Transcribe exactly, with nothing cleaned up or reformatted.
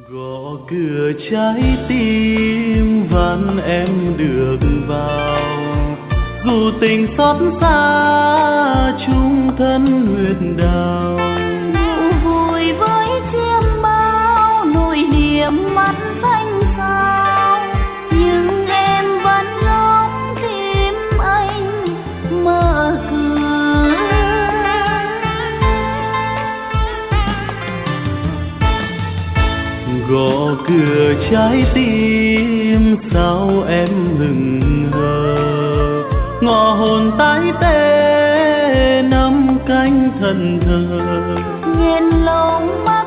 Gõ cửa trái tim van em được vào, dù tình xót xa chung thân huyết đào. Ngủ vui với chiêm bao nỗi niềm mắt xanh sao, nhưng em vẫn ngóng tim anh mở cửa. Gõ cửa trái tim sao em hững hờ, ngõ hồn tái tê nắm cánh thần thờ. Nhện lồng